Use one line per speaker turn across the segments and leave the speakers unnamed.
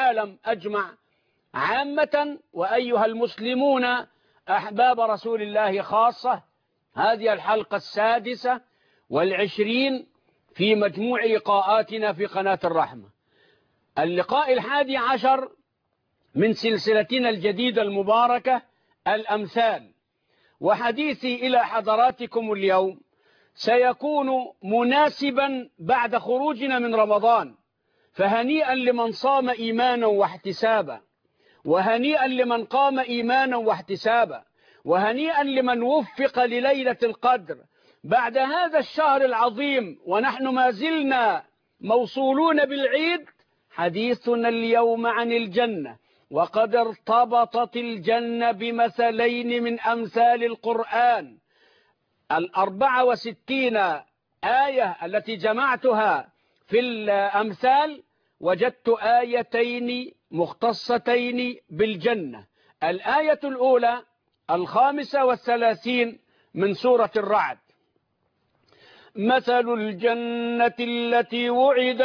العالم أجمع عامة، وأيها المسلمون أحباب رسول الله خاصة. هذه الحلقة 26 في مجموع لقاءاتنا في قناة الرحمة، اللقاء 11 من سلسلتنا الجديدة المباركة الأمثال. وحديثي إلى حضراتكم اليوم سيكون مناسبا بعد خروجنا من رمضان، فهنيئا لمن صام إيمانا واحتسابا، وهنيئا لمن قام إيمانا واحتسابا، وهنيئا لمن وفق لليلة القدر بعد هذا الشهر العظيم. ونحن ما زلنا موصولون بالعيد. حديثنا اليوم عن الجنة، وقد ارتبطت الجنة بمثلين من أمثال القرآن. 64 آية التي جمعتها في الأمثال وجدت آيتين مختصتين بالجنة. الآية الأولى 35 من سورة الرعد: مثل الجنة التي وعد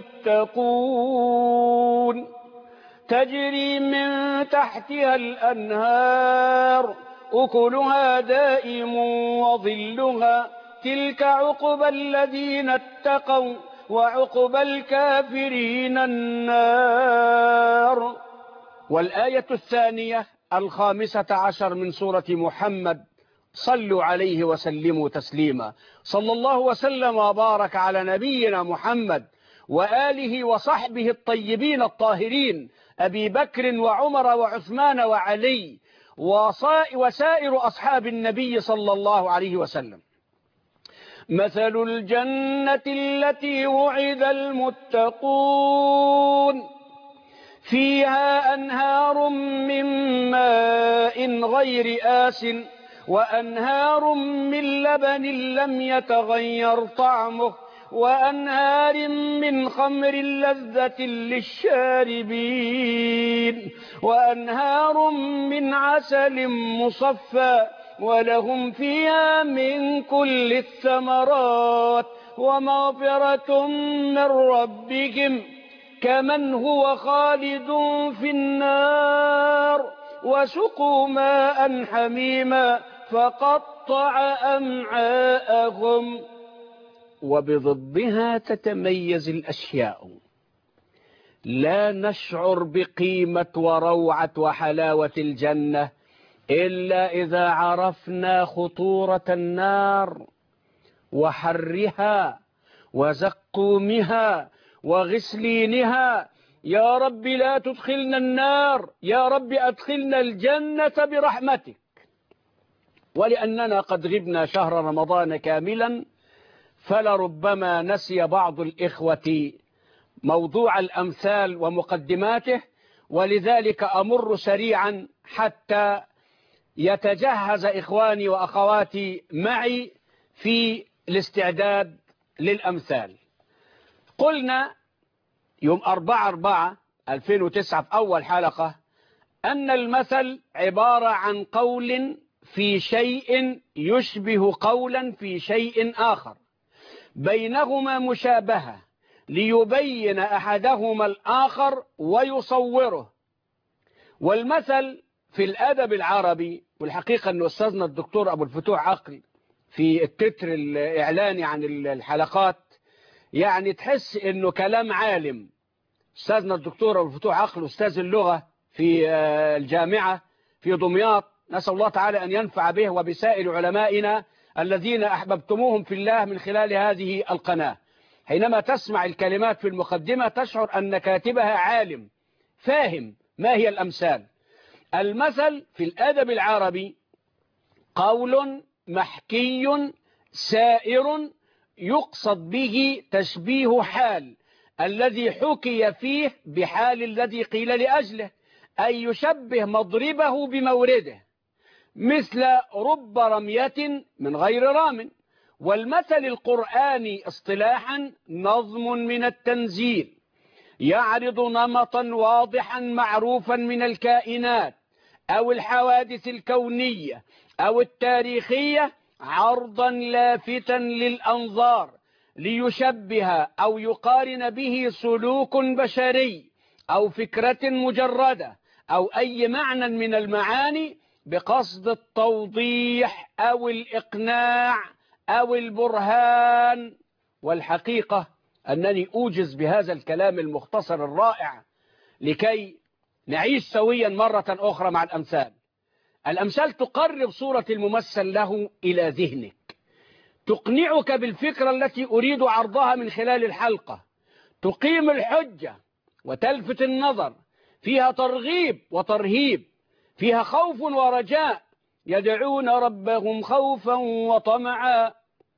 المتقون تجري من تحتها الأنهار أكلها دائم وظلها تلك عقبى الذين اتقوا وعقبى الكافرين النار. والآية الثانية 15 من سورة محمد: صلوا عليه وسلموا تسليما. صلى الله وسلم وبارك على نبينا محمد وآله وصحبه الطيبين الطاهرين، أبي بكر وعمر وعثمان وعلي وسائر أصحاب النبي صلى الله عليه وسلم. مثل الجنة التي وعد المتقون فيها أنهار من ماء غير آس وأنهار من لبن لم يتغير طعمه وأنهار من خمر لذة للشاربين وأنهار من عسل مصفى ولهم فيها من كل الثمرات ومغفرة من ربهم كمن هو خالد في النار وسقوا ماء حميما فقطع أمعاءهم. وبضدها تتميز الأشياء، لا نشعر بقيمة وروعة وحلاوة الجنة إلا إذا عرفنا خطورة النار وحرها وزقومها وغسلينها. يا رب لا تدخلنا النار، يا رب أدخلنا الجنة برحمتك. ولأننا قد غبنا شهر رمضان كاملا فلربما نسي بعض الإخوة موضوع الأمثال ومقدماته، ولذلك أمر سريعا حتى يتجهز إخواني وأخواتي معي في الاستعداد للأمثال. قلنا يوم 4/4/2009 في أول حلقة أن المثل عبارة عن قول في شيء يشبه قولا في شيء آخر بينهما مشابهة ليبين أحدهما الآخر ويصوره. والمثل في الأدب العربي، والحقيقة أن أستاذنا الدكتور أبو الفتوح عقل في التتر الإعلاني عن الحلقات يعني تحس أنه كلام عالم. أستاذنا الدكتور أبو الفتوح عقل أستاذ اللغة في الجامعة في دمياط، نسأل الله تعالى أن ينفع به وبسائر علمائنا الذين أحببتموهم في الله من خلال هذه القناة. حينما تسمع الكلمات في المقدمة تشعر أن كاتبها عالم فاهم ما هي الأمثال. المثل في الأدب العربي قول محكي سائر يقصد به تشبيه حال الذي حكي فيه بحال الذي قيل لأجله، أي يشبه مضربه بمورده، مثل رب رمية من غير رام. والمثل القرآني اصطلاحا نظم من التنزيل يعرض نمطا واضحا معروفا من الكائنات أو الحوادث الكونية أو التاريخية عرضا لافتا للأنظار ليشبه أو يقارن به سلوك بشري أو فكرة مجردة أو أي معنى من المعاني بقصد التوضيح أو الإقناع أو البرهان. والحقيقة أنني أوجز بهذا الكلام المختصر الرائع لكي نعيش سويا مرة أخرى مع الأمثال. الأمثال تقرب صورة الممثل له إلى ذهنك، تقنعك بالفكرة التي أريد عرضها من خلال الحلقة، تقيم الحجة وتلفت النظر، فيها ترغيب وترهيب، فيها خوف ورجاء، يدعون ربهم خوفا وطمعا.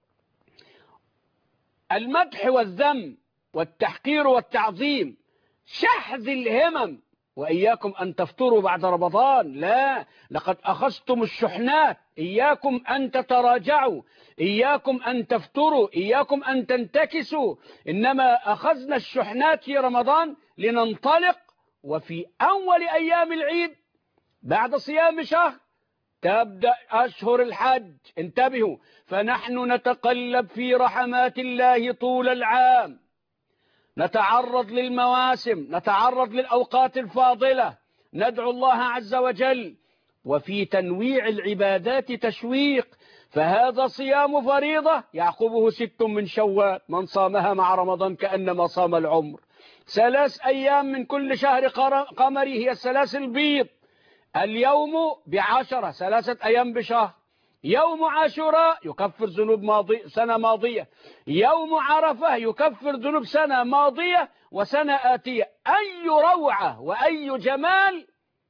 المدح والذم والتحقير والتعظيم، شحذ الهمم، وإياكم أن تفطروا بعد رمضان، لا، لقد أخذتم الشحنات، إياكم أن تتراجعوا، إياكم أن تفطروا، إياكم أن تنتكسوا، إنما أخذنا الشحنات في رمضان لننطلق. وفي أول أيام العيد بعد صيام شهر تبدأ أشهر الحج، انتبهوا، فنحن نتقلب في رحمات الله طول العام، نتعرض للمواسم، نتعرض للأوقات الفاضلة، ندعو الله عز وجل، وفي تنويع العبادات تشويق. فهذا صيام فريضة يعقبه 6 من شوال، من صامها مع رمضان كأنما صام العمر. 3 أيام من كل شهر قمري هي الثلاث البيض، اليوم ب10، 3 أيام بشهر. يوم عاشوراء يكفر ذنوب سنة ماضية، يوم عرفة يكفر ذنوب سنة ماضية وسنة آتية. أي روعة وأي جمال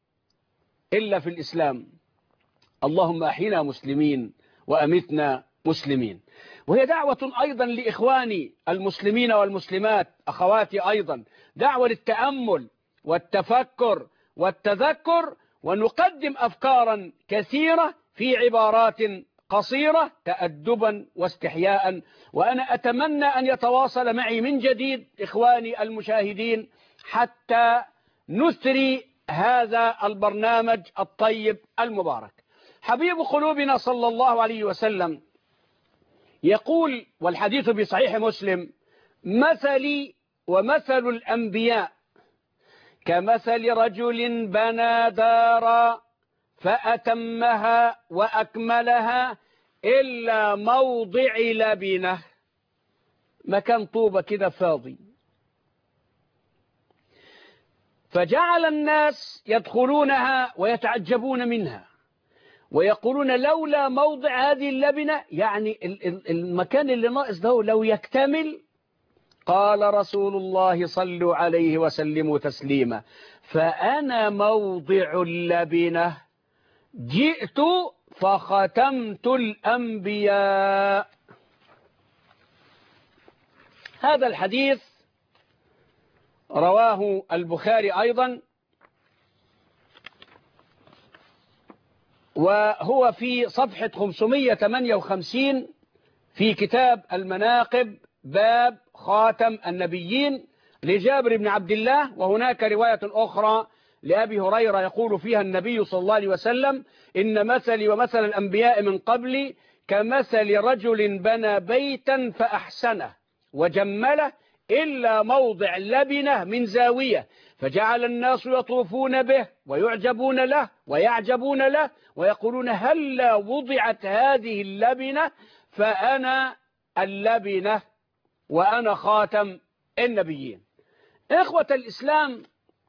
إلا في الإسلام. اللهم أحينا مسلمين وأمتنا مسلمين. وهي دعوة أيضا لإخواني المسلمين والمسلمات، أخواتي أيضا، دعوة للتأمل والتفكر والتذكر، ونقدم أفكارا كثيرة في عبارات قصيرة تأدبا واستحياء. وأنا أتمنى أن يتواصل معي من جديد إخواني المشاهدين حتى نثري هذا البرنامج الطيب المبارك. حبيب قلوبنا صلى الله عليه وسلم يقول، والحديث بصحيح مسلم: مثلي ومثل الأنبياء كمثل رجل بنى دارا فأتمها وأكملها إلا موضع لبنة. مكان طوبة كده فاضي، فجعل الناس يدخلونها ويتعجبون منها ويقولون لولا موضع هذه اللبنة، يعني المكان اللي ناقص ده لو يكتمل. قال رسول الله صلوا عليه وسلموا تسليما: فأنا موضع اللبنة، جئت فختمت الأنبياء. هذا الحديث رواه البخاري أيضا، وهو في صفحة 558 في كتاب المناقب، باب خاتم النبيين لجابر بن عبد الله. وهناك رواية أخرى لأبي هريرة يقول فيها النبي صلى الله عليه وسلم: إن مثلي ومثل الأنبياء من قبلي كمثل رجل بنى بيتا فأحسنه وجمله إلا موضع لبنة من زاوية، فجعل الناس يطوفون به ويعجبون له ويعجبون له ويقولون هلا وضعت هذه اللبنة، فأنا اللبنة وأنا خاتم النبيين. إخوة الإسلام،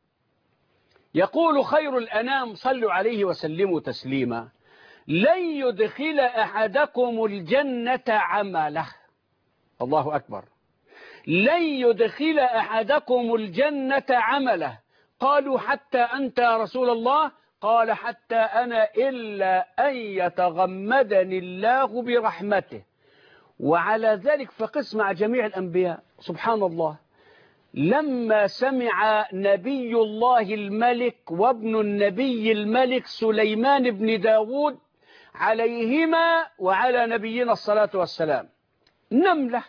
يقول خير الأنام صلوا عليه وسلموا تسليما: لن يدخل أحدكم الجنة عمله. الله أكبر. لن يدخل أحدكم الجنة عمله. قالوا حتى أنت يا رسول الله؟ قال حتى أنا إلا أن يتغمدني الله برحمته. وعلى ذلك فقس مع جميع الأنبياء. سبحان الله، لما سمع نبي الله الملك وابن النبي الملك سليمان بن داود عليهما وعلى نبينا الصلاة والسلام نملة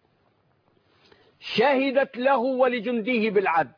شهدت له ولجنده بالعدل،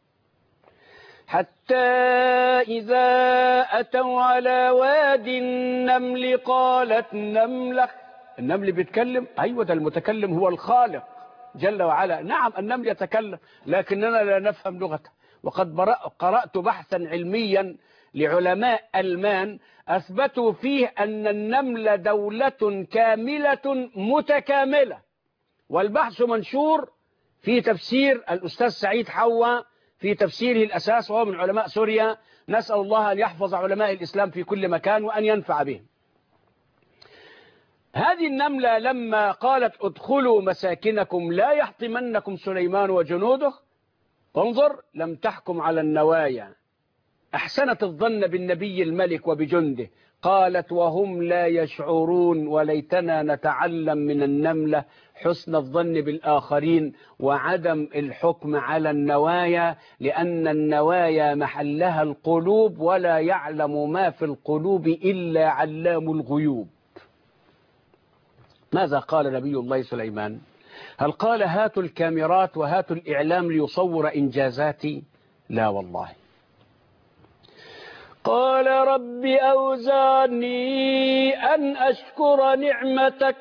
حتى إذا أتوا على واد النمل قالت نملة. النمل بيتكلم؟ أيوة، ده المتكلم هو الخالق جل وعلا. نعم النمل يتكلم لكننا لا نفهم لغته. وقد قرأت بحثا علميا لعلماء ألمان أثبتوا فيه أن النمل دولة كاملة متكاملة، والبحث منشور في تفسير الأستاذ سعيد حوا في تفسيره الأساس، وهو من علماء سوريا. نسأل الله أن يحفظ علماء الإسلام في كل مكان وأن ينفع بهم. هذه النملة لما قالت ادخلوا مساكنكم لا يحطمنكم سليمان وجنوده، انظر، لم تحكم على النوايا، أحسنت الظن بالنبي الملك وبجنده، قالت وهم لا يشعرون وليتنا نتعلم من النملة حسن الظن بالآخرين وعدم الحكم على النوايا، لأن النوايا محلها القلوب ولا يعلم ما في القلوب إلا علام الغيوب. ماذا قال نبي الله سليمان؟ هل قال هاتوا الكاميرات وهاتوا الإعلام ليصور إنجازاتي؟ لا والله. قال رب أوزعني أن أشكر نعمتك،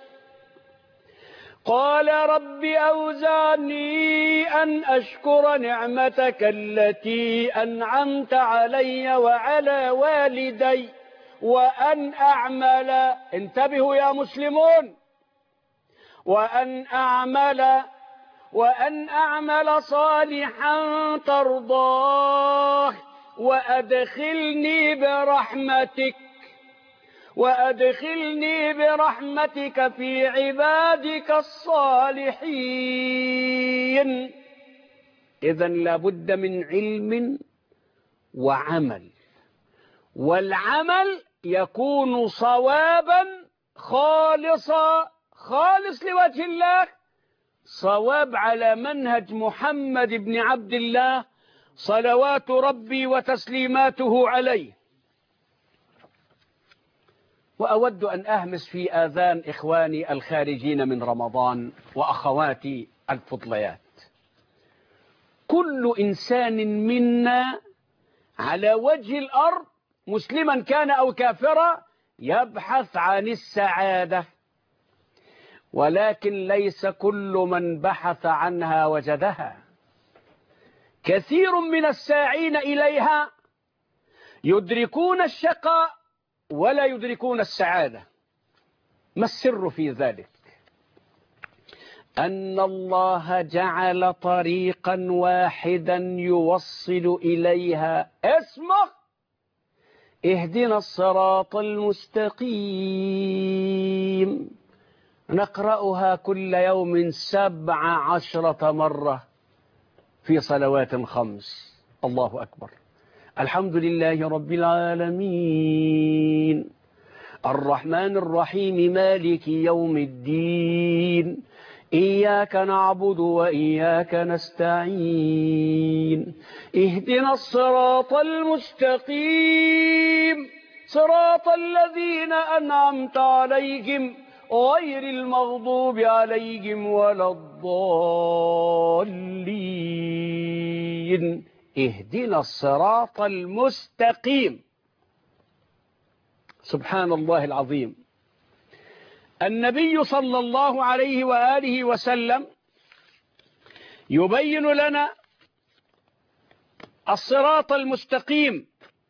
قال رب أوزعني أن أشكر نعمتك التي أنعمت علي وعلى والدي وأن أعمل، انتبهوا يا مسلمون، وأن أعمل صالحا ترضاه وأدخلني برحمتك في عبادك الصالحين. إذن لابد من علم وعمل، والعمل يكون صوابا خالصا، خالص لوجه الله، صواب على منهج محمد بن عبد الله صلوات ربي وتسليماته عليه. وأود أن أهمس في آذان إخواني الخارجين من رمضان وأخواتي الفضليات، كل إنسان منا على وجه الأرض مسلما كان أو كافرا يبحث عن السعادة، ولكن ليس كل من بحث عنها وجدها. كثير من الساعين إليها يدركون الشقاء ولا يدركون السعادة. ما السر في ذلك؟ أن الله جعل طريقا واحدا يوصل إليها، اسمه اهدنا الصراط المستقيم، نقرأها كل يوم 17 مرة في صلوات 5. الله أكبر. الحمد لله رب العالمين، الرحمن الرحيم، مالك يوم الدين، إياك نعبد وإياك نستعين، اهدنا الصراط المستقيم، صراط الذين أنعمت عليهم غير المغضوب عليهم ولا الضالين. اهدنا الصراط المستقيم. سبحان الله العظيم. النبي صلى الله عليه وآله وسلم يبين لنا الصراط المستقيم،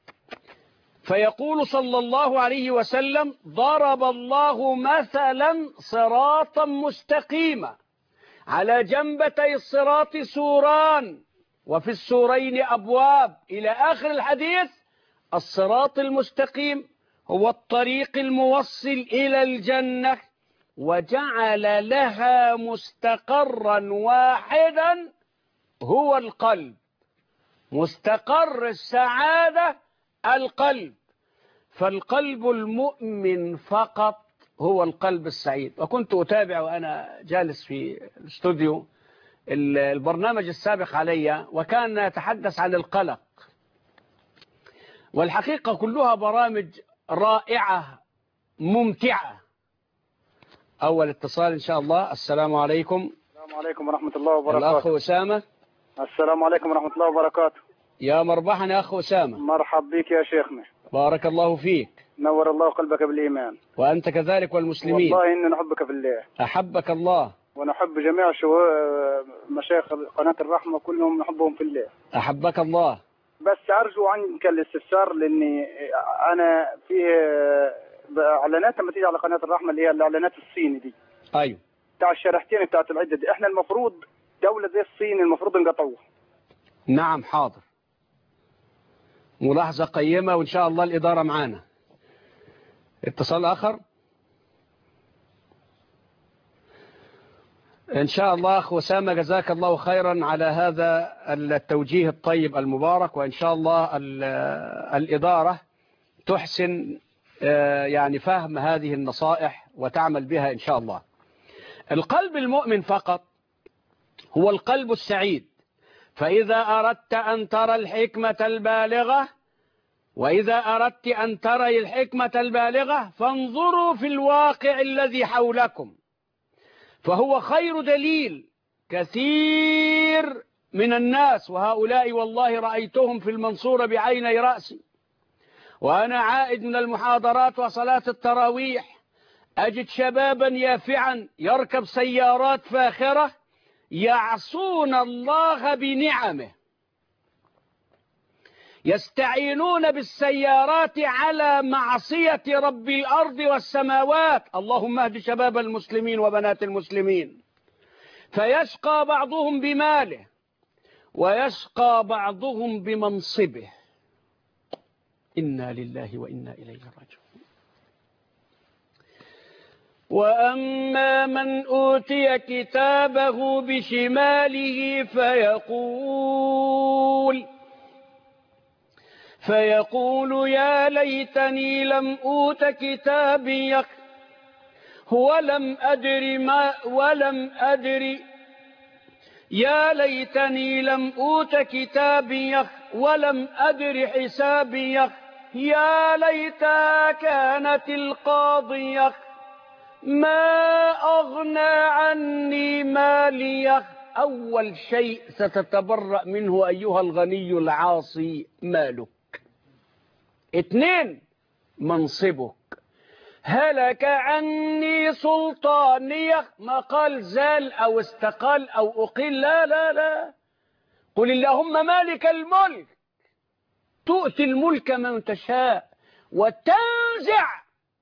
فيقول صلى الله عليه وسلم ضرب الله مثلا صراطا مستقيما، على جنبتي الصراط سوران وفي السورين أبواب، إلى آخر الحديث. الصراط المستقيم هو الطريق الموصل إلى الجنة، وجعل لها مستقرا واحدا هو القلب، مستقر السعادة القلب، فالقلب المؤمن فقط هو القلب السعيد. وكنت أتابع وأنا جالس في الاستوديو البرنامج السابق علي، وكان يتحدث عن القلق، والحقيقة كلها برامج رائعة ممتعة. أول اتصال إن شاء الله. السلام عليكم.
السلام عليكم ورحمة الله وبركاته.
الأخ أسامة.
السلام عليكم ورحمة الله وبركاته.
يا مرحبا يا أخ أسامة.
مرحب بك يا شيخنا.
بارك الله فيك.
نور الله قلبك بالإيمان.
وأنت كذلك والمسلمين.
والله إني نحبك في الله.
أحبك الله.
ونحب جميع مشايخ قناة الرحمة كلهم نحبهم في الله.
أحبك الله.
بس أرجو عنك الاستفسار، لأني أنا في إعلانات لما تيجي على قناة الرحمة اللي هي الإعلانات الصيني دي،
أيوه،
بتاع الشريحتين بتاعت العدة دي، إحنا المفروض دولة زي الصين المفروض نقطعوها.
نعم حاضر، ملاحظة قيمة، وإن شاء الله الإدارة معانا. اتصال آخر إن شاء الله. أخ أسامة جزاك الله خيرا على هذا التوجيه الطيب المبارك، وإن شاء الله الإدارة تحسن يعني فهم هذه النصائح وتعمل بها إن شاء الله. القلب المؤمن فقط هو القلب السعيد. فإذا أردت أن ترى الحكمة البالغة، وإذا أردت أن ترى الحكمة البالغة فانظروا في الواقع الذي حولكم، فهو خير دليل. كثير من الناس، وهؤلاء والله رأيتهم في المنصورة بعيني رأسي وأنا عائد من المحاضرات وصلاة التراويح، أجد شبابا يافعا يركب سيارات فاخرة يعصون الله بنعمه، يستعينون بالسيارات على معصية رب الأرض والسماوات. اللهم اهد شباب المسلمين وبنات المسلمين. فيشقى بعضهم بماله ويشقى بعضهم بمنصبه. إنا لله وإنا إليه راجعون. وأما من أوتي كتابه بشماله فيقول يا ليتني لم أوت كتابي ولم أدر يا ليتني لم أوت كتابي ولم أدر حسابي يا ليتها كانت القاضية ما أغنى عني ماليه. أول شيء ستتبرأ منه أيها الغني العاصي مالك. 2 منصبك. هلك عني سلطانيه، ما قال زال أو استقال أو أقل، لا لا لا، قل اللهم مالك الملك تؤتي الملك من تشاء وتنزع،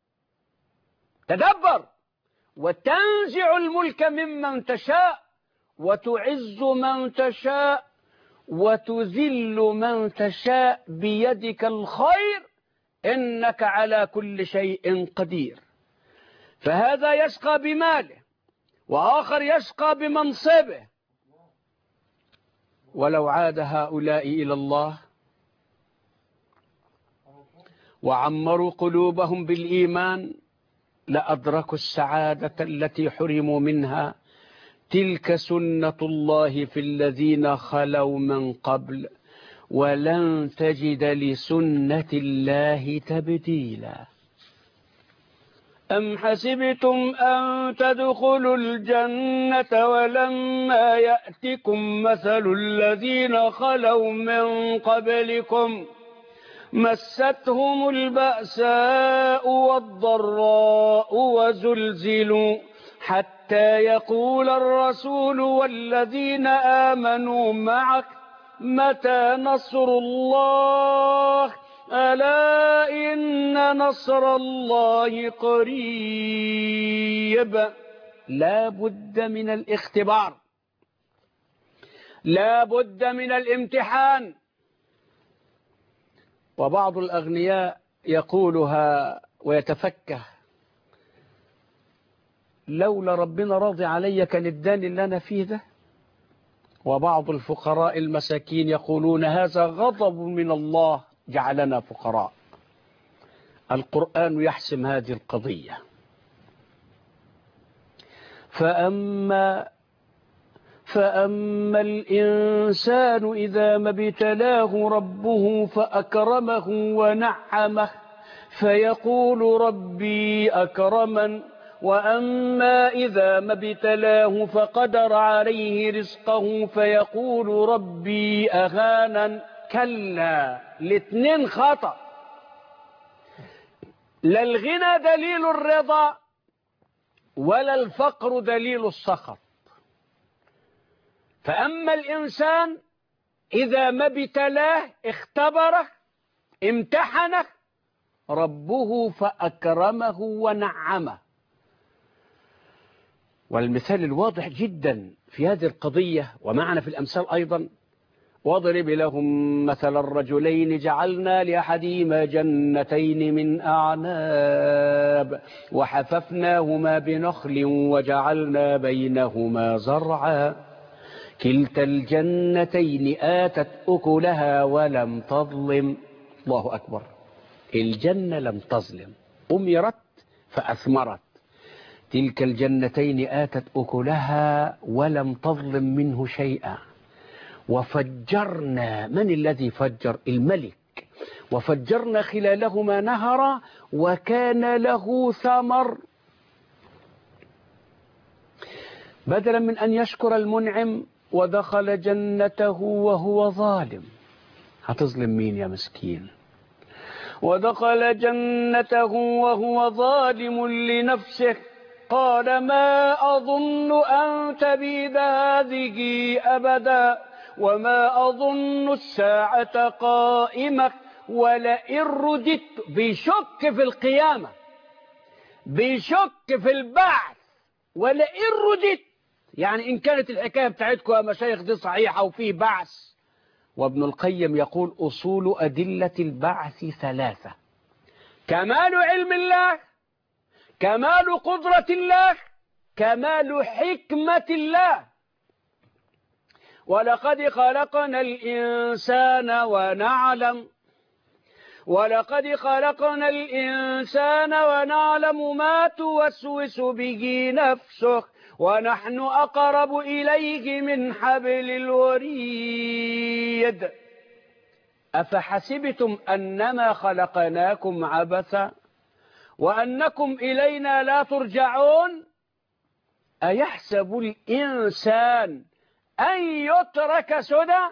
تدبر، وتنزع الملك ممن تشاء وتعز من تشاء وتذل من تشاء بيدك الخير إنك على كل شيء قدير. فهذا يشقى بماله وآخر يشقى بمنصبه. ولو عاد هؤلاء إلى الله وعمروا قلوبهم بالإيمان لأدركوا السعادة التي حرموا منها. تلك سنة الله في الذين خلوا من قبل ولن تجد لسنة الله تبديلا. أم حسبتم أن تدخلوا الجنة ولما يأتكم مثل الذين خلوا من قبلكم مستهم البأساء والضراء وزلزلوا حتى يقول الرسول والذين آمنوا معه متى نصر الله ألا إن نصر الله قريب. لا بد من الاختبار، لا بد من الامتحان. وبعض الأغنياء يقولها ويتفكه لولا ربنا راضي علي كان اداني اللي أنا فيه ده. وبعض الفقراء المساكين يقولون هذا غضب من الله جعلنا فقراء. القرآن يحسم هذه القضية. فأما الإنسان إذا ما ابتلاه ربه فأكرمه ونعمه فيقول ربي أكرمن، وأما إذا ما ابتلاه فقدر عليه رزقه فيقول ربي أهانن. كلا، الاثنين خطأ. لا الغنى دليل الرضا ولا الفقر دليل السخط. فأما الإنسان إذا ما ابتلاه اختبره امتحنه ربه فأكرمه ونعمه. والمثال الواضح جدا في هذه القضية ومعنا في الأمثال أيضا: واضرب لهم مثل الرجلين جعلنا لأحدهما جنتين من أعناب وحففناهما بنخل وجعلنا بينهما زرعا كلتا الجنتين آتت أكلها ولم تظلم. الله أكبر. الجنة لم تظلم، أمرت فأثمرت. تلك الجنتين آتت أكلها ولم تظلم منه شيئا. وفجرنا، من الذي فجر؟ الملك. وفجرنا خلالهما نهرا وكان له ثمر. بدلا من أن يشكر المنعم ودخل جنته وهو ظالم. هتظلم مين يا مسكين؟ ودخل جنته وهو ظالم لنفسه قال ما أظن أن تبيد هذه أبدا وما أظن الساعة قائمة ولئن رددت. بيشك في القيامة، بيشك في البعث. ولئن رددت يعني إن كانت الحكاية بتاعتكم يا مشايخ دي صحيحة وفيه بعث. وابن القيم يقول أصول أدلة البعث ثلاثة: كمال علم الله، كمال قدرة الله، كمال حكمة الله. ولقد خلقنا الإنسان ونعلم، ولقد خلقنا الإنسان ونعلم ما توسوس به نفسه ونحن أقرب إليه من حبل الوريد. أفحسبتم أنما خلقناكم عبثا وأنكم إلينا لا ترجعون. أيحسب الإنسان أن يترك سدى.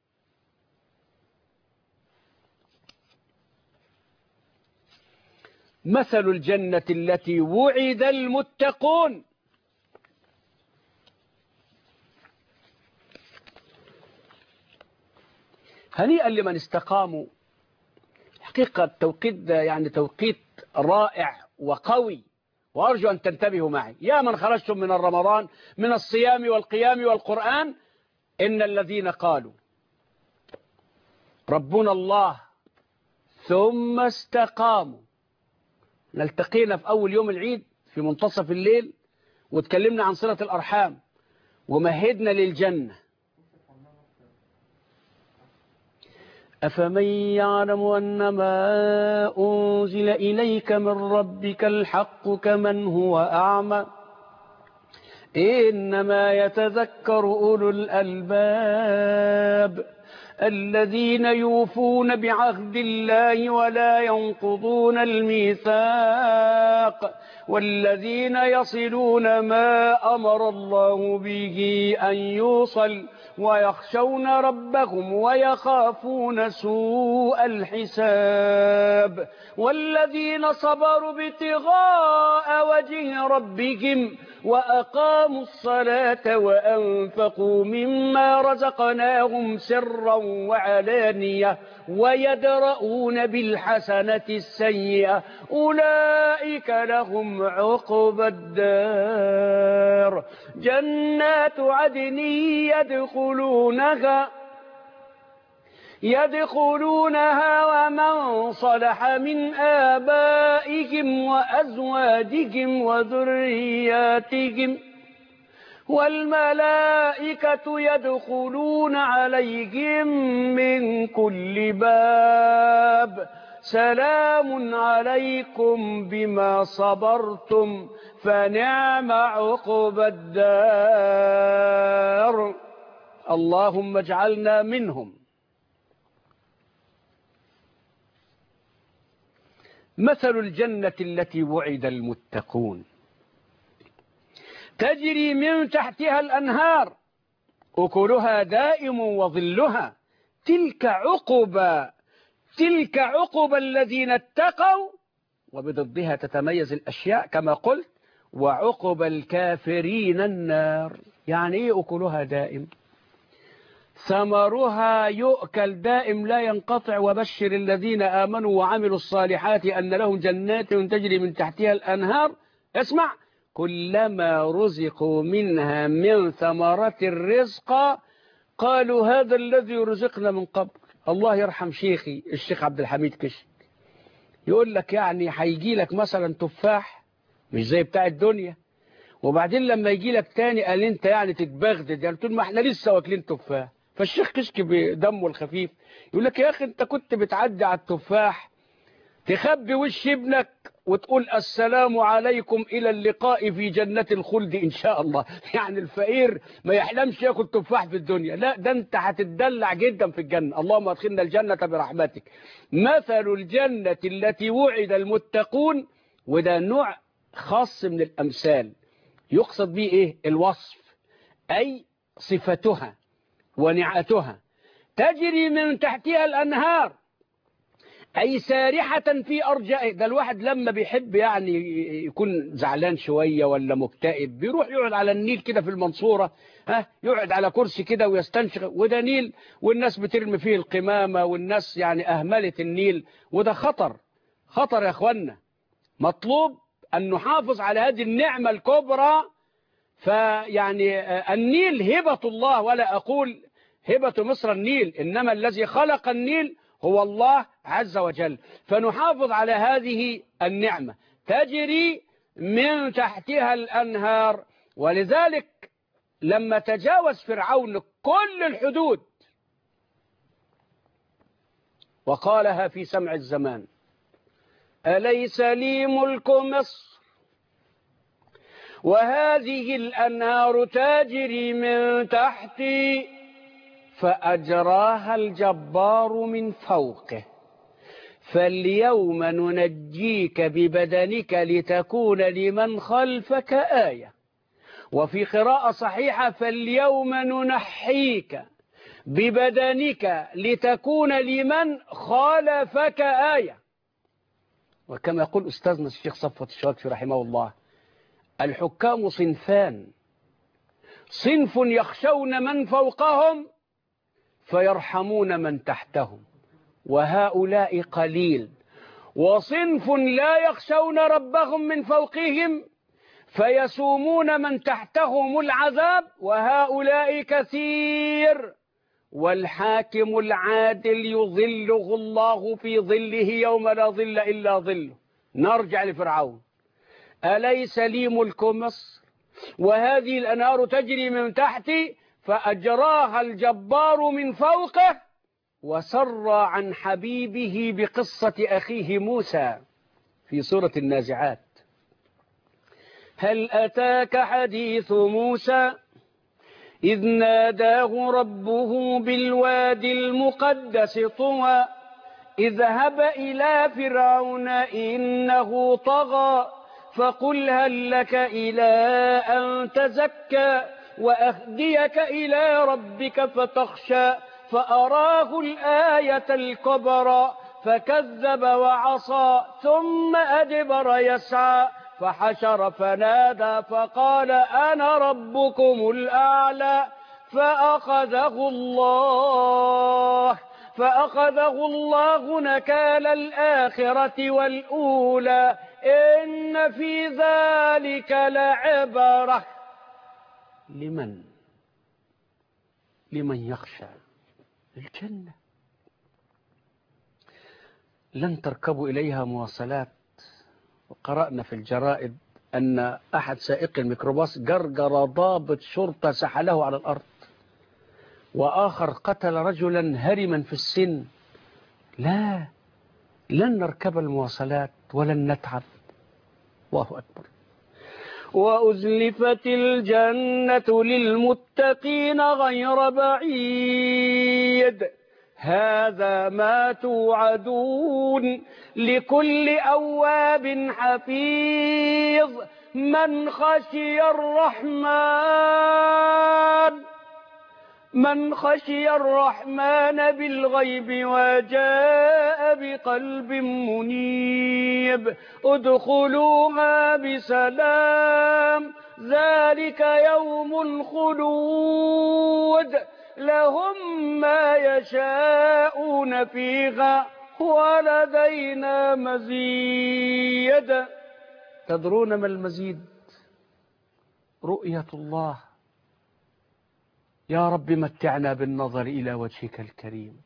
مثل الجنة التي وعد المتقون. هنيئا لمن استقاموا. حقيقة التوقيت ده يعني توقيت رائع وقوي، وأرجو أن تنتبهوا معي. يا من خرجتم من الرمضان من الصيام والقيام والقرآن، إن الذين قالوا ربنا الله ثم استقاموا. نلتقينا في أول يوم العيد في منتصف الليل وتكلمنا عن صلة الأرحام ومهدنا للجنة. أفمن يعلم أنما أنزل إليك من ربك الحق كمن هو أعمى إنما يتذكر أولو الألباب الذين يوفون بعهد الله ولا ينقضون الميثاق والذين يصلون ما أمر الله به أن يوصل ويخشون ربهم ويخافون سوء الحساب والذين صبروا ابتغاء وجه ربهم وأقاموا الصلاة وأنفقوا مما رزقناهم سرا وعلانية ويدرؤون بالحسنة السيئة أولئك لهم عقبى الدار جنات عدن يدخلونها ومن صلح من آبائهم وأزواجهم وذرياتهم والملائكة يدخلون عليهم من كل باب سلام عليكم بما صبرتم فنعم عقبى الدار. اللهم اجعلنا منهم. مثل الجنة التي وعد المتقون تجري من تحتها الأنهار أكلها دائم وظلها تلك عقبى الذين اتقوا وبضدها تتميز الأشياء كما قلت وعقبى الكافرين النار. يعني إيه أكلها دائم؟ ثمرها يؤكل دائم لا ينقطع وبشر الذين آمنوا وعملوا الصالحات أن لهم جنات تجري من تحتها الأنهار. اسمع، كلما رزقوا منها من ثمرة الرزق قالوا هذا الذي رزقنا من قبل. الله يرحم شيخي الشيخ عبد الحميد كشك يقول لك يعني هيجي لك مثلا تفاح مش زي بتاع الدنيا، وبعدين لما يجي لك تاني قال انت يعني تتبغدد، يعني تقول ما احنا لسه واكلين تفاح. فالشيخ كشك بدمه الخفيف يقول لك يا اخي انت كنت بتعدي على التفاح تخبي وش ابنك وتقول السلام عليكم إلى اللقاء في جنة الخلد إن شاء الله. يعني الفقير ما يحلمش ياكل تفاح في الدنيا، لا ده انت هتتدلع جدا في الجنة. اللهم ادخلنا الجنة برحمتك. مثل الجنة التي وعد المتقون، وده نوع خاص من الأمثال يقصد به إيه؟ الوصف، أي صفتها ونعتها، تجري من تحتها الأنهار، أي سارحة في أرجائه. ده الواحد لما بيحب يعني يكون زعلان شوية ولا مكتئب بيروح يقعد على النيل كده في المنصورة، يقعد على كرسي كده ويستنشق، وده نيل والناس بترمي فيه القمامة والناس يعني أهملت النيل، وده خطر. خطر يا أخوانا. مطلوب أن نحافظ على هذه النعمة الكبرى. فيعني النيل هبة الله، ولا أقول هبة مصر النيل، إنما الذي خلق النيل هو الله عز وجل. فنحافظ على هذه النعمة تجري من تحتها الأنهار. ولذلك لما تجاوز فرعون كل الحدود وقالها في سمع الزمان أليس لي ملك مصر وهذه الأنهار تجري من تحتي، فأجراها الجبار من فوقه فاليوم ننجيك ببدنك لتكون لمن خلفك آية. وفي قراءة صحيحة فاليوم ننحيك ببدنك لتكون لمن خلفك آية. وكما يقول أستاذنا الشيخ صفوت الشرقي رحمه الله الحكام صنفان، صنف يخشون من فوقهم فيرحمون من تحتهم وهؤلاء قليل، وصنف لا يخشون ربهم من فوقهم فيسومون من تحتهم العذاب وهؤلاء كثير. والحاكم العادل يظله الله في ظله يوم لا ظل إلا ظله. نرجع لفرعون أليس لي ملك مصر وهذه الأنهار تجري من تحتي، فأجراها الجبار من فوقه وسر عن حبيبه بقصة أخيه موسى في سورة النازعات. هل أتاك حديث موسى إذ ناداه ربه بالوادي المقدس طوى اذهب إلى فرعون إنه طغى فقل هل لك إلى أن تزكى وأهديك إلى ربك فتخشى فأراه الآية الكبرى فكذب وعصى ثم أدبر يسعى فحشر فنادى فقال أنا ربكم الأعلى فأخذه الله نكال الآخرة والأولى إن في ذلك لعبرة لمن يخشى. الجنة لن تركبوا إليها مواصلات. وقرأنا في الجرائد أن أحد سائق الميكروباص جرجر ضابط شرطة سحله على الأرض، وآخر قتل رجلا هرما في السن. لا، لن نركب المواصلات ولن نتعب. الله أكبر. وأزلفت الجنة للمتقين غير بعيد هذا ما توعدون لكل أواب حفيظ من خشي الرحمن بالغيب وجاء بقلب منيب ادخلوها بسلام ذلك يوم الخلود لهم ما يشاءون فيها ولدينا مزيد. تدرون ما المزيد؟ رؤية الله. يا رب متعنا بالنظر إلى وجهك الكريم.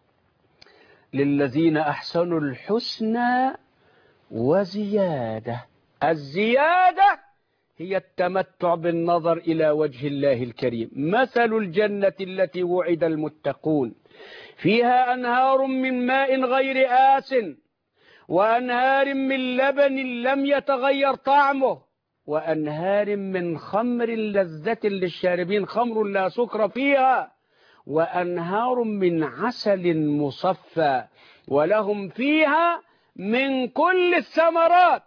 للذين أحسنوا الحسنى وزيادة. الزيادة هي التمتع بالنظر إلى وجه الله الكريم. مثل الجنة التي وعد المتقون فيها أنهار من ماء غير آس وأنهار من لبن لم يتغير طعمه وأنهار من خمر لذة للشاربين، خمر لا سكر فيها، وأنهار من عسل مصفى، ولهم فيها من كل الثمرات.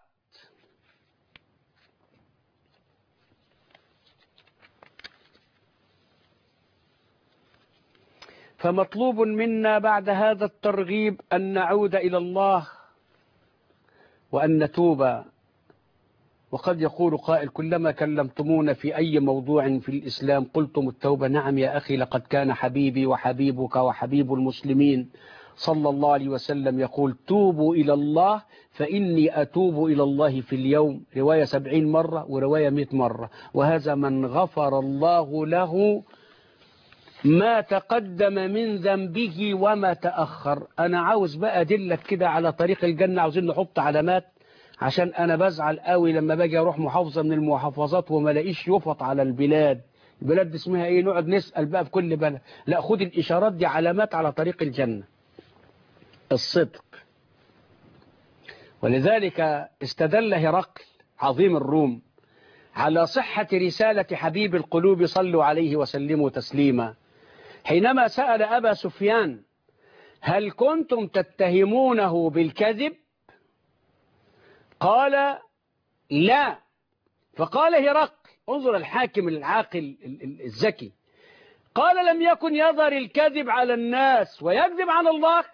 فمطلوب منا بعد هذا الترغيب أن نعود إلى الله وأن نتوب. وقد يقول قائل: كلما كلمتمونا في أي موضوع في الإسلام قلتم التوبة. نعم يا أخي، لقد كان حبيبي وحبيبك وحبيب المسلمين صلى الله عليه وسلم يقول: توبوا إلى الله فإني أتوب إلى الله في اليوم، رواية 70 مرة ورواية 100 مرة، وهذا من غفر الله له ما تقدم من ذنبه وما تأخر. أنا عاوز بقى أدلك كده على طريق الجنة. عاوزين نحط علامات، عشان أنا بزعل قوي لما باجي أروح محافظة من المحافظات وما لاقيش يفط على البلاد. البلاد دي اسمها إيه؟ نقعد نسأل بقى في كل بلد. لا، خد الإشارات دي علامات على طريق الجنة. الصدق. ولذلك استدل هرقل عظيم الروم على صحة رسالة حبيب القلوب صلوا عليه وسلموا تسليما حينما سأل أبا سفيان: هل كنتم تتهمونه بالكذب؟ قال: لا. فقال هرقل، انظر الحاكم العاقل الذكي، قال: لم يكن يظهر الكذب على الناس ويكذب على الله؟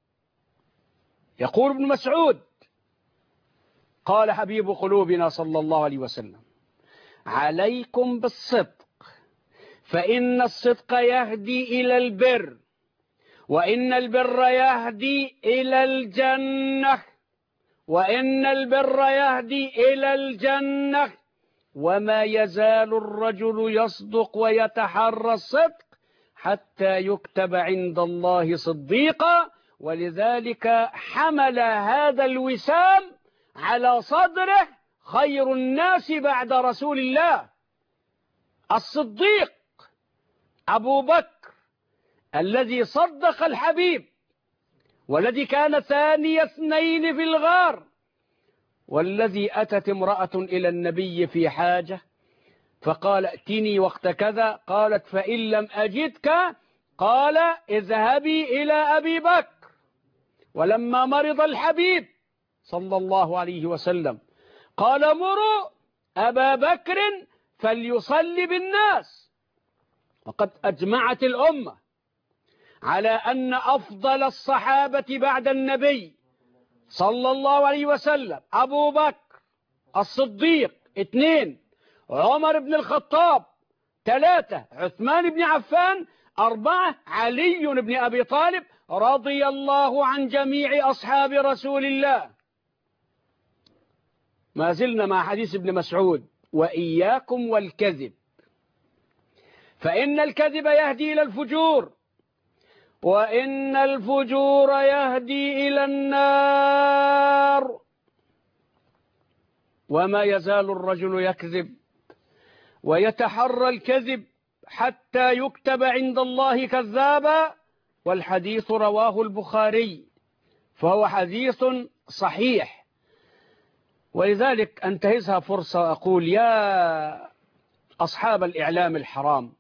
يقول ابن مسعود: قال حبيب قلوبنا صلى الله عليه وسلم: عليكم بالصدق فإن الصدق يهدي إلى البر، وإن البر يهدي إلى الجنة، وإن البر يهدي إلى الجنة، وما يزال الرجل يصدق ويتحرى الصدق حتى يكتب عند الله صديقا. ولذلك حمل هذا الوسام على صدره خير الناس بعد رسول الله الصديق أبو بكر، الذي صدق الحبيب، والذي كان ثاني اثنين في الغار، والذي أتت امرأة إلى النبي في حاجة فقال: ائتني وقت كذا. قالت: فإن لم أجدك قال: اذهبي إلى أبي بكر. ولما مرض الحبيب صلى الله عليه وسلم قال: مروا أبا بكر فليصلي بالناس. وقد أجمعت الأمة على أن أفضل الصحابة بعد النبي صلى الله عليه وسلم أبو بكر الصديق، 2 عمر بن الخطاب، 3 عثمان بن عفان، 4 علي بن أبي طالب رضي الله عن جميع أصحاب رسول الله. ما زلنا مع حديث ابن مسعود: وإياكم والكذب فإن الكذب يهدي إلى الفجور، وإن الفجور يهدي إلى النار. وما يزال الرجل يكذب ويتحرى الكذب حتى يكتب عند الله كذابا. والحديث رواه البخاري، فهو حديث صحيح. ولذلك أنتهزها فرصة أقول: يا أصحاب الإعلام الحرام،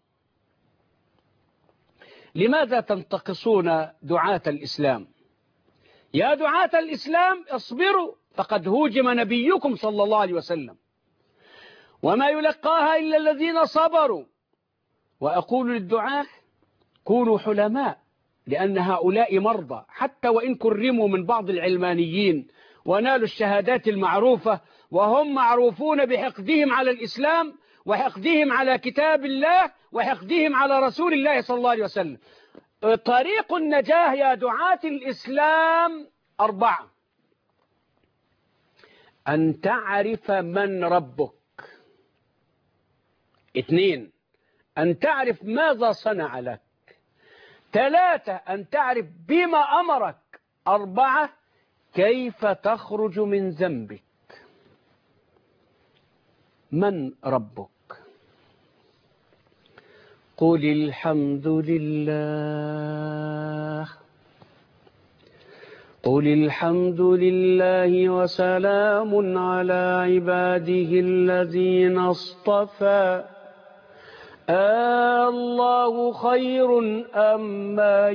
لماذا تنتقصون دعاة الإسلام؟ يا دعاة الإسلام اصبروا، فقد هوجم نبيكم صلى الله عليه وسلم، وما يلقاها إلا الذين صبروا. وأقول للدعاة: كونوا حلماء، لأن هؤلاء مرضى، حتى وإن كرموا من بعض العلمانيين ونالوا الشهادات المعروفة وهم معروفون بحقدهم على الإسلام وحقدهم على كتاب الله وحقدهم على رسول الله صلى الله عليه وسلم. طريق النجاة يا دعاة الإسلام 4: أن تعرف من ربك. 2: أن تعرف ماذا صنع لك. 3: أن تعرف بما أمرك. 4: كيف تخرج من ذنبك. من ربك؟ قل الحمد لله، قل الحمد لله وسلام على عباده الذين اصطفى الله خير أما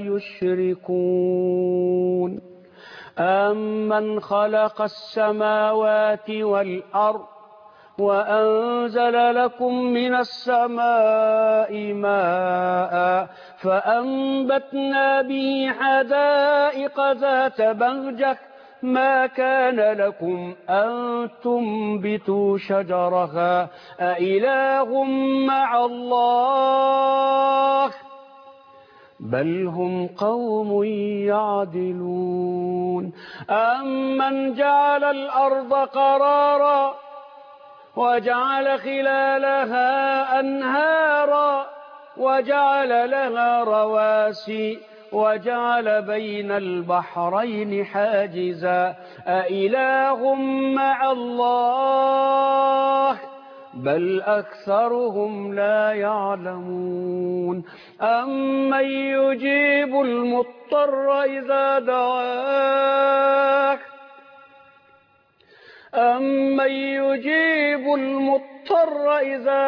يشركون أمن خلق السماوات والأرض وأنزل لكم من السماء ماء فأنبتنا به حدائق ذات بهجة ما كان لكم أن تنبتوا شجرها أإله مع الله بل هم قوم يعدلون أمن جعل الأرض قرارا وجعل خلالها أنهارا وجعل لها رواسي وجعل بين البحرين حاجزا أإله مع الله بل أكثرهم لا يعلمون أمن يجيب المضطر إذا دعاه أمن يجيب المضطر إذا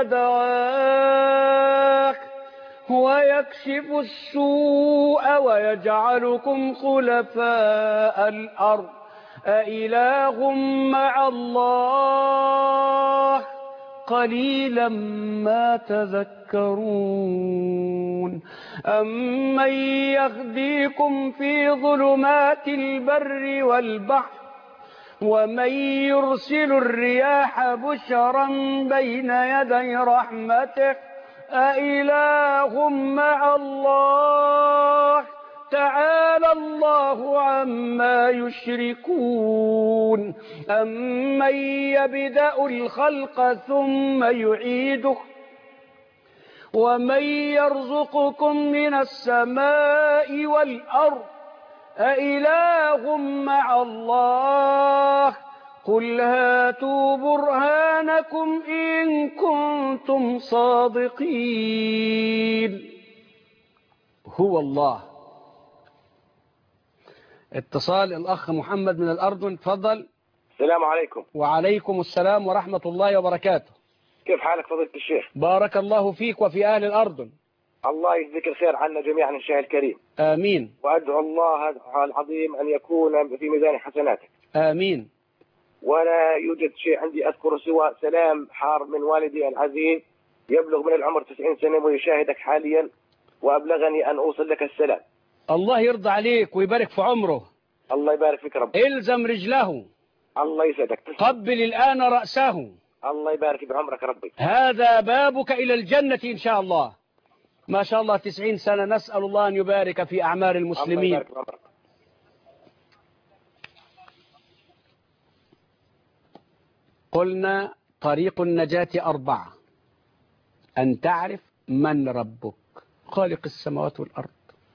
دعاه ويكشف السوء ويجعلكم خلفاء الأرض أإله مع الله قليلا ما تذكرون أمن يهديكم في ظلمات البر والبحر ومن يرسل الرياح بشرا بين يدي رحمته أإله مع الله تعالى الله عما يشركون أمن يبدأ الخلق ثم يعيده ومن يرزقكم من السماء والأرض أإله مع الله قل هاتوا برهانكم إن كنتم صادقين. هو الله. اتصال الأخ محمد من الأردن، تفضل.
السلام عليكم.
وعليكم السلام ورحمة الله وبركاته.
كيف حالك فضيلة الشيخ؟
بارك الله فيك وفي أهل الأردن.
الله يجزيك الخير عنا جميعا إن شاء الكريم.
آمين.
وأدعو الله العظيم أن يكون في ميزان حسناتك.
آمين.
ولا يوجد شيء عندي أذكر سوى سلام حار من والدي العزيز يبلغ من العمر 90 سنة ويشاهدك حاليا، وأبلغني أن أوصل لك السلام.
الله يرضى عليك ويبارك في عمره.
الله يبارك فيك رب.
إلزم رجله.
الله يسعدك.
قبل الآن رأسه.
الله يبارك بعمرك ربي.
هذا بابك إلى الجنة إن شاء الله. ما شاء الله 90 سنة، نسأل الله أن يبارك في أعمار المسلمين.
الله يبارك بعمرك.
قلنا طريق النجاة 4: أن تعرف من ربك خالق السماوات والأرض.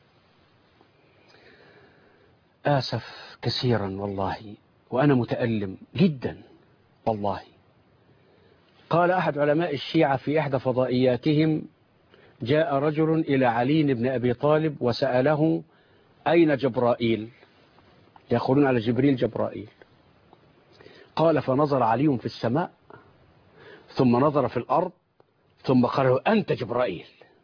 آسف كثيرا والله، وأنا متألم جدا والله. قال أحد علماء الشيعة في إحدى فضائياتهم: جاء رجل إلى علي بن أبي طالب وسأله: أين جبرائيل؟ يقولون على جبريل جبرائيل. قال: فنظر علي في السماء ثم نظر في الأرض ثم قال له: أنت جبرائيل.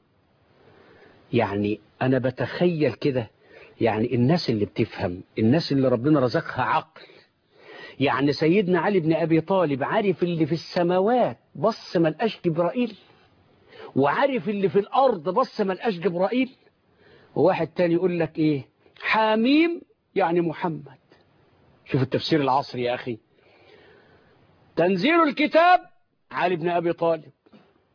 يعني أنا بتخيل كده، يعني الناس اللي بتفهم، الناس اللي ربنا رزقها عقل، يعني سيدنا علي بن أبي طالب عارف اللي في السماوات بص ما لقاش جبرائيل، وعارف اللي في الأرض بص ما لقاش جبرائيل. وواحد تاني يقول لك إيه؟ حميم يعني محمد. شوف التفسير العصري يا أخي. تنزيل الكتاب علي بن أبي طالب،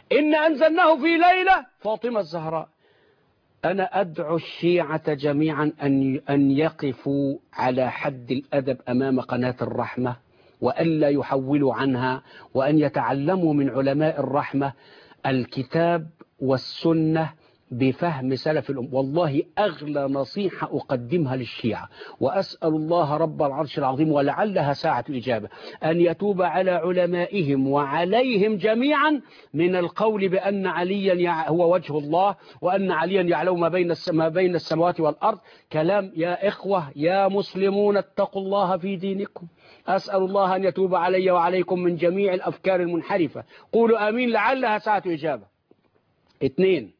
إن أنزلناه في ليلة فاطمة الزهراء. أنا أدعو الشيعة جميعا أن يقفوا على حد الأدب أمام قناة الرحمة، وألا يحولوا عنها، وأن يتعلموا من علماء الرحمة الكتاب والسنة بفهم سلف الأمة. والله أغلى نصيحة أقدمها للشيعة، وأسأل الله رب العرش العظيم ولعلها ساعة إجابة أن يتوب على علمائهم وعليهم جميعا من القول بأن عليا هو وجه الله، وأن عليا يعلم ما بين السماوات والأرض. كلام يا إخوة يا مسلمون، اتقوا الله في دينكم. أسأل الله أن يتوب علي وعليكم من جميع الأفكار المنحرفة. قولوا آمين لعلها ساعة إجابة. 2،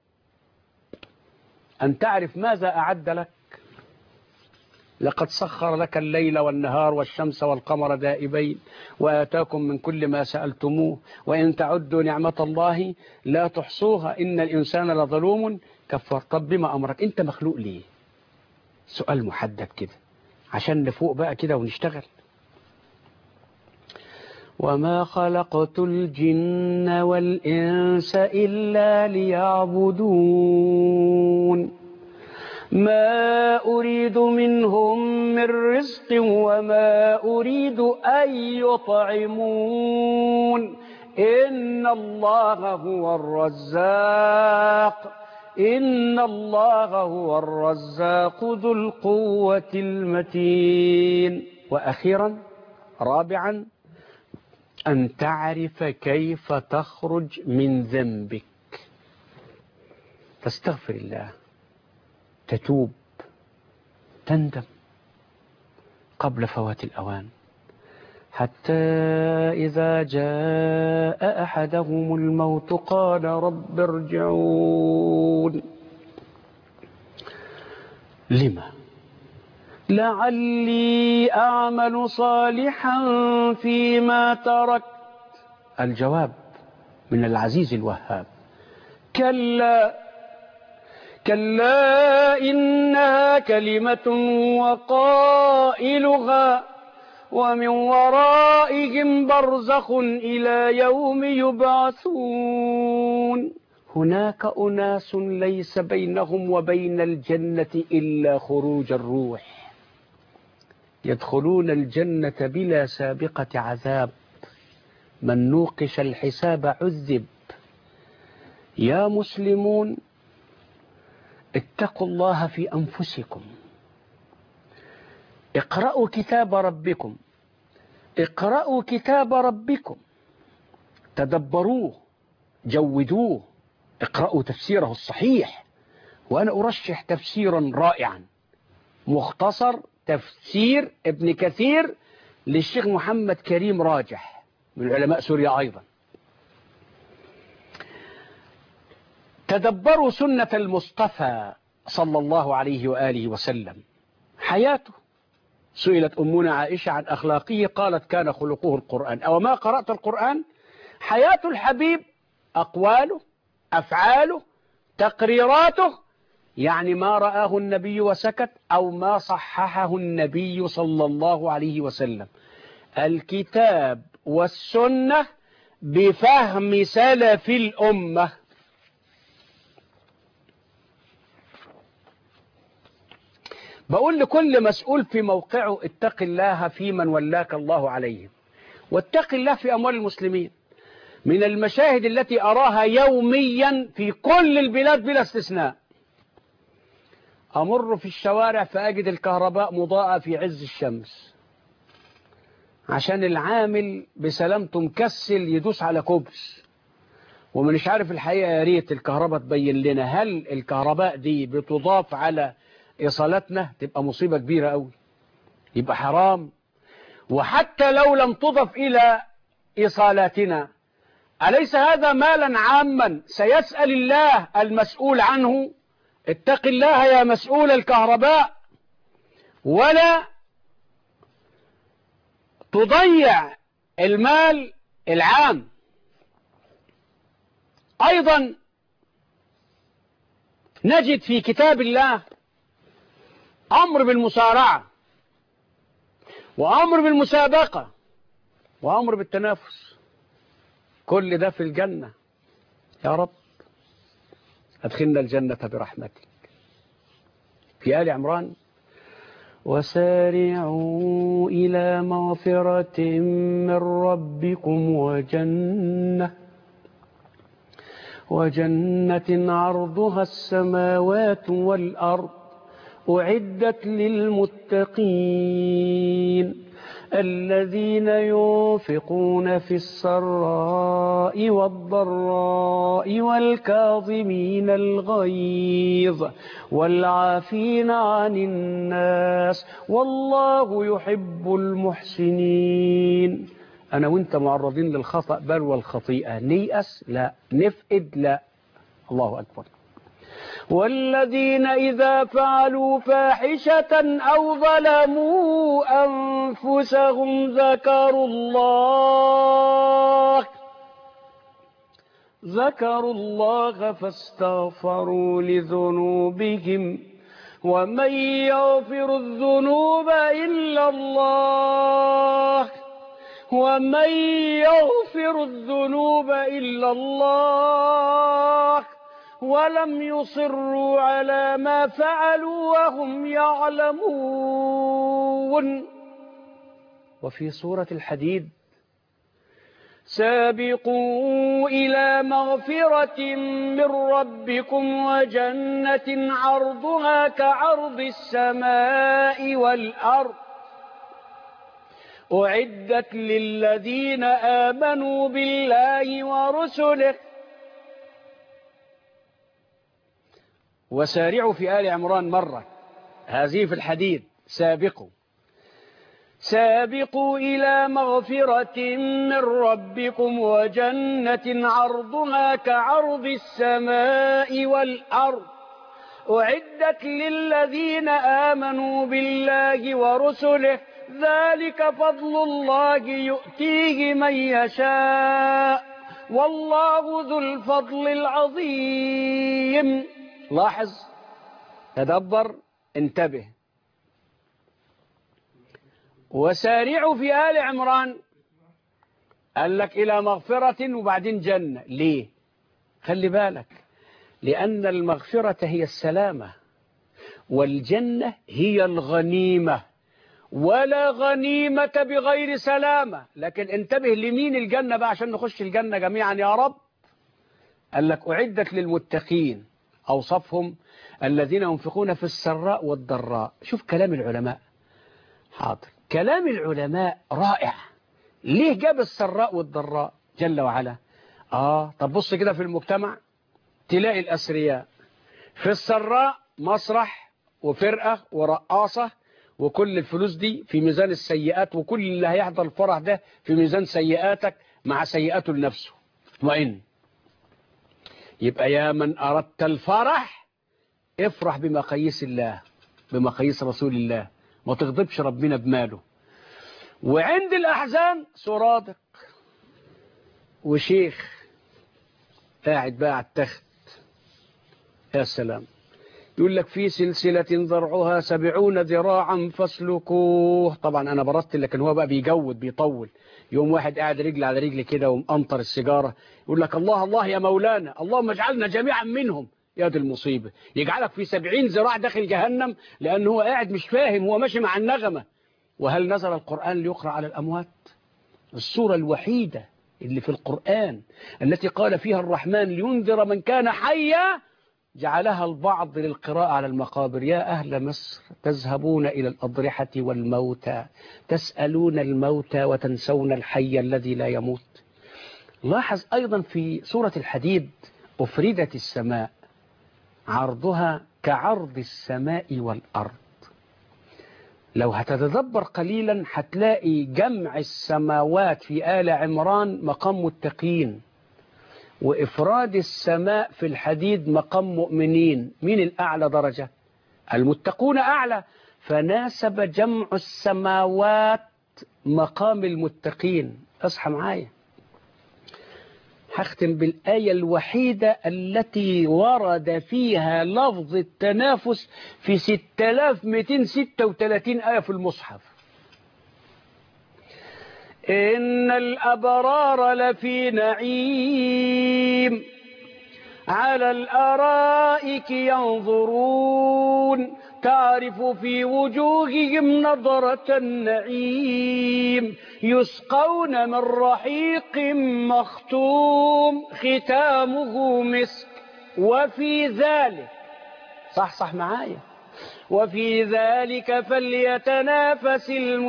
أن تعرف ماذا أعد لك. لقد سخر لك الليل والنهار والشمس والقمر دائبين، وآتاكم من كل ما سألتموه، وإن تعدوا نعمة الله لا تحصوها، إن الإنسان لظلوم كفار. طب بما أمرك؟ أنت مخلوق ليه؟ سؤال محدد كده عشان نفوق بقى كده ونشتغل. وما خلقت الجن والإنس إلا ليعبدون ما أريد منهم من رزق وما أريد أن يطعمون إن الله هو الرزاق ذو القوة المتين. وأخيرا رابعا، أن تعرف كيف تخرج من ذنبك، تستغفر الله، تتوب، تندم قبل فوات الأوان، حتى إذا جاء أحدهم الموت قال رب ارجعون. لما؟ لعلي أعمل صالحا فيما تركت. الجواب من العزيز الوهاب: كلا إنها كلمة وقائلها ومن ورائهم برزخ إلى يوم يبعثون. هناك أناس ليس بينهم وبين الجنة إلا خروج الروح، يدخلون الجنة بلا سابقة عذاب، من نوقش الحساب عذب. يا مسلمون اتقوا الله في أنفسكم، اقرأوا كتاب ربكم، تدبروه، جودوه، اقرأوا تفسيره الصحيح. وأنا أرشح تفسيرا رائعا مختصر، تفسير ابن كثير للشيخ محمد كريم راجح من علماء سوريا أيضا. تدبروا سنة المصطفى صلى الله عليه وآله وسلم، حياته. سئلت أمنا عائشة عن أخلاقه قالت كان خلقه القرآن. أو ما قرأت القرآن؟ حياة الحبيب، أقواله، أفعاله، تقريراته، يعني ما رآه النبي وسكت أو ما صححه النبي صلى الله عليه وسلم. الكتاب والسنة بفهم سلف الأمة. بقول لكل مسؤول في موقعه اتق الله في من ولاك الله عليه، واتق الله في أموال المسلمين. من المشاهد التي أراها يوميا في كل البلاد بلا استثناء، أمر في الشوارع فأجد الكهرباء مضاءة في عز الشمس، عشان العامل بسلامته مكسل يدوس على كوبس ومش عارف الحقيقة. يا ريت الكهرباء تبين لنا هل الكهرباء دي بتضاف على إيصالاتنا، تبقى مصيبة كبيرة قوي، يبقى حرام. وحتى لو لم تضف إلى إيصالاتنا، أليس هذا مالا عاما سيسأل الله المسؤول عنه؟ اتق الله يا مسؤول الكهرباء، ولا تضيع المال العام. أيضا نجد في كتاب الله أمر بالمسارعة، وأمر بالمسابقة، وأمر بالتنافس. كل ده في الجنة. يا رب أدخلنا الجنة برحمتك. في آل عمران وسارعوا إلى مغفرة من ربكم وجنة عرضها السماوات والأرض أعدت للمتقين الذين ينفقون في السراء والضراء والكاظمين الغيظ والعافين عن الناس والله يحب المحسنين. أنا وإنت معرضين للخطأ بل والخطيئة، نيأس لا، نفقد لا. الله أكبر. والذين إذا فعلوا فاحشة أو ظلموا أنفسهم ذكروا الله فاستغفروا لذنوبهم ومن يغفر الذنوب إلا الله ولم يصروا على ما فعلوا وهم يعلمون. وفي سورة الحديد سابقوا إلى مغفرة من ربكم وجنة عرضها كعرض السماء والأرض أعدت للذين آمنوا بالله ورسله. وسارعوا في آل عمران مرة، هذه في الحديد. سابقوا إلى مغفرة من ربكم وجنة عرضها كعرض السماء والأرض أعدت للذين آمنوا بالله ورسله ذلك فضل الله يؤتيه من يشاء والله ذو الفضل العظيم. لاحظ، تدبر، انتبه. وسارعوا في آل عمران قال لك إلى مغفرة وبعدين جنة. ليه؟ خلي بالك، لأن المغفرة هي السلامة والجنة هي الغنيمة، ولا غنيمة بغير سلامة. لكن انتبه لمين الجنة بقى عشان نخش الجنة جميعا يا رب. قال لك أعدت للمتقين، أوصفهم الذين ينفقون في السراء والضراء. شوف كلام العلماء. حاضر، كلام العلماء رائع. ليه جاب السراء والضراء جل وعلا؟ طب بص كده في المجتمع تلاقي الأثرياء في السراء مسرح وفرقة ورقاصة، وكل الفلوس دي في ميزان السيئات، وكل اللي هيحضر الفرح ده في ميزان سيئاتك مع سيئاته لنفسه. اطمئن. يبقى يا من أردت الفرح افرح بمقاييس الله، بمقاييس رسول الله، ما تغضبش ربنا بماله. وعند الأحزان سرادق وشيخ قاعد بقى على التخت. يا سلام. يقول لك في سلسلة ذرعها 70 ذراعا فاسلكوه. طبعا أنا برست، لكن هو بقى بيجود بيطول. يوم واحد قاعد رجل على رجل كده ومقنطر السيجارة يقول لك الله الله يا مولانا، اللهم اجعلنا جميعا منهم. يا دي المصيبة، يجعلك في 70 ذراع داخل جهنم لأنه هو قاعد مش فاهم، هو ماشي مع النغمة. وهل نزل القرآن ليقرأ على الأموات؟ السورة الوحيدة اللي في القرآن التي قال فيها الرحمن لينذر من كان حيا جعلها البعض للقراءة على المقابر. يا أهل مصر تذهبون إلى الأضرحة والموتى تسألون الموتى وتنسون الحي الذي لا يموت. لاحظ أيضا في سورة الحديد أفردت السماء عرضها كعرض السماء والأرض. لو هتتدبر قليلا هتلاقي جمع السماوات في آل عمران مقام متقين، وإفراد السماء في الحديد مقام مؤمنين. مين الأعلى درجة؟ المتقون أعلى، فناسب جمع السماوات مقام المتقين. اصحى معايا، هختم بالآية الوحيدة التي ورد فيها لفظ التنافس في 6236 آية في المصحف. إن الأبرار لفي نعيم على الأرائك ينظرون تعرف في وجوههم نضرة النعيم يسقون من رحيق مختوم ختامه مسك وفي ذلك صح معايا وفي ذلك فليتنافس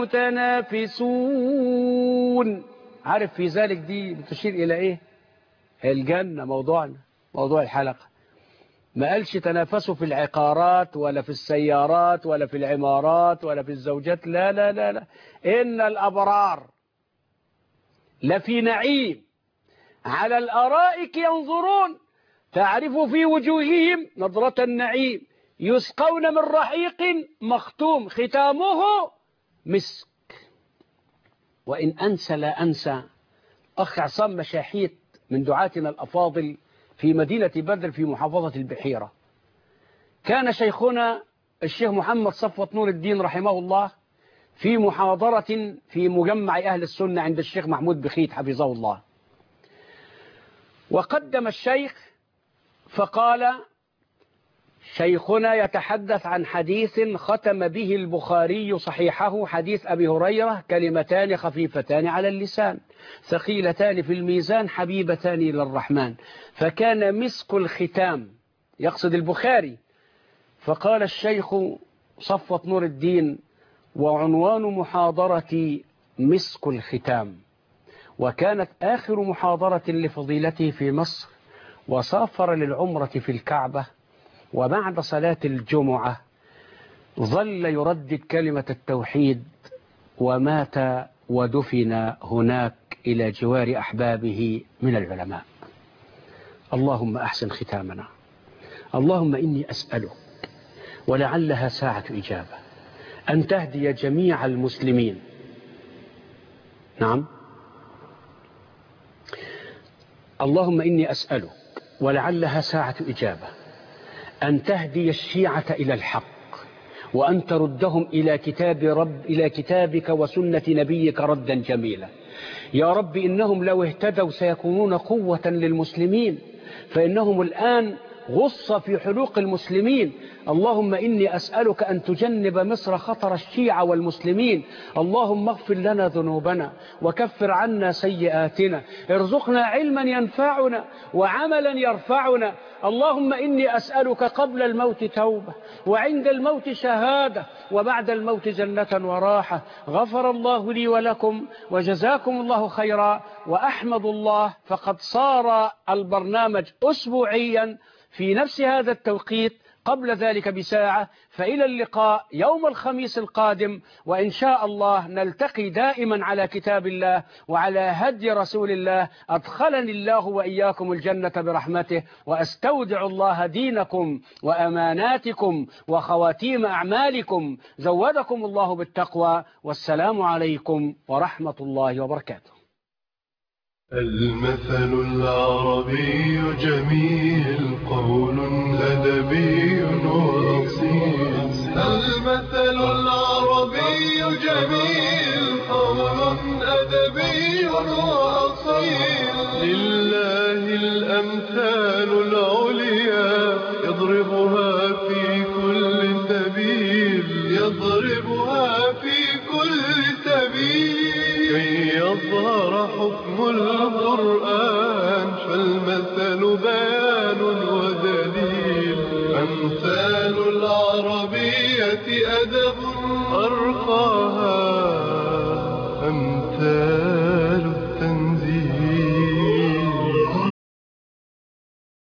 المتنافسون. عارف في ذلك دي بتشير إلى إيه؟ الجنة. موضوعنا موضوع الحلقة ما قالش تنافسوا في العقارات ولا في السيارات ولا في العمارات ولا في الزوجات، لا لا لا لا، إن الأبرار لفي نعيم على الأرائك ينظرون تعرف في وجوههم نظرة النعيم يسقون من رحيق مختوم ختامه مسك. وإن أنسى لا أنسى أخ عصام مشاحيت من دعاتنا الأفاضل في مدينة بدر في محافظة البحيرة، كان شيخنا الشيخ محمد صفوت نور الدين رحمه الله في محاضرة في مجمع أهل السنة عند الشيخ محمود بخيت حفظه الله، وقدم الشيخ فقال شيخنا يتحدث عن حديث ختم به البخاري صحيحه، حديث أبي هريرة: كلمتان خفيفتان على اللسان ثقيلتان في الميزان حبيبتان إلى الرحمن، فكان مسك الختام، يقصد البخاري. فقال الشيخ صفوت نور الدين: وعنوان محاضرتي مسك الختام. وكانت آخر محاضرة لفضيلته في مصر، وسافر للعمرة في الكعبة، وبعد صلاة الجمعة ظل يردد كلمة التوحيد، ومات ودفن هناك إلى جوار أحبابه من العلماء. اللهم أحسن ختامنا. اللهم إني أسألك، ولعلها ساعة إجابة، أن تهدي جميع المسلمين. نعم، اللهم إني أسألك، ولعلها ساعة إجابة، أن تهدي الشيعة إلى الحق، وأن تردهم إلى كتابك وسنة نبيك ردا جميلا. يا رب إنهم لو اهتدوا سيكونون قوة للمسلمين، فإنهم الآن غصة في حلوق المسلمين. اللهم إني أسألك أن تجنب مصر خطر الشيعة والمسلمين. اللهم اغفر لنا ذنوبنا وكفر عنا سيئاتنا، ارزقنا علما ينفعنا وعملا يرفعنا. اللهم إني أسألك قبل الموت توبة، وعند الموت شهادة، وبعد الموت جنة وراحة. غفر الله لي ولكم وجزاكم الله خيرا. وأحمد الله، فقد صار البرنامج أسبوعيا في نفس هذا التوقيت قبل ذلك بساعة. فإلى اللقاء يوم الخميس القادم، وإن شاء الله نلتقي دائما على كتاب الله وعلى هدي رسول الله. أدخلني الله وإياكم الجنة برحمته، وأستودع الله دينكم وأماناتكم وخواتيم أعمالكم. زودكم الله بالتقوى، والسلام عليكم ورحمة الله وبركاته.
المثل العربي جميل، قول أدبي وأصيل. المثل العربي جميل، قول أدبي وأصيل. لله الأمثال العليا، يضربها في كل سبيل، يضربها في كل سبيل. كي يظهر حكم القرآن، فالمثل بيان ودليل. أمثال العربية أدب